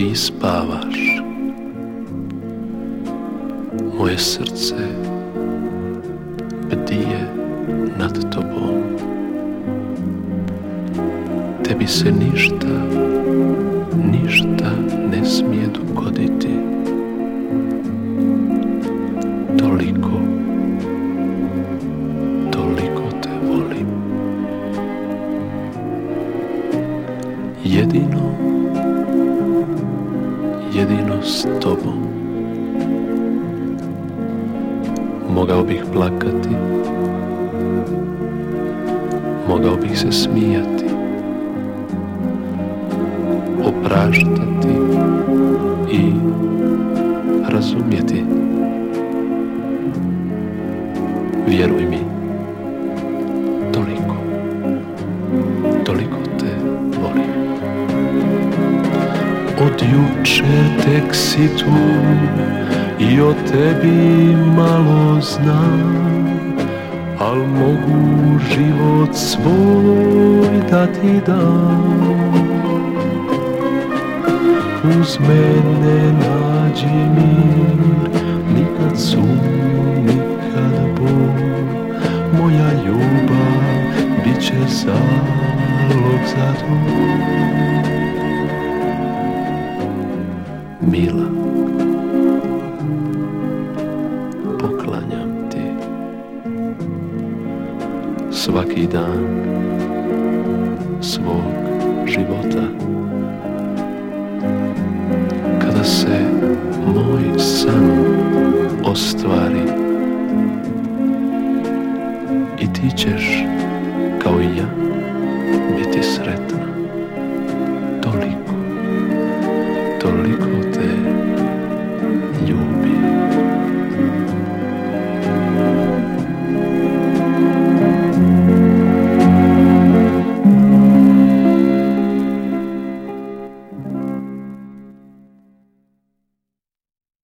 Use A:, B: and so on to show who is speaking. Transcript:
A: ti spavaš. Moje srce bdije nad tobom. Tebi se ništa ne smije dogoditi. Toliko te volim. Jedino s tobom mogao bih plakati, mogao bih se smijati, opraštati i razumjeti. Vjeruj mi, toliko te volim. Od jučer tek si tu i o tebi malo znam, al mogu život svoj da ti dam. Uz mene nađi mir, nikad sum, nikad bol. Moja ljubav bit će zalog za to. Mila, poklanjam ti svaki dan svog života. Kada se moj san ostvari i ti ćeš kao i ja biti sretna.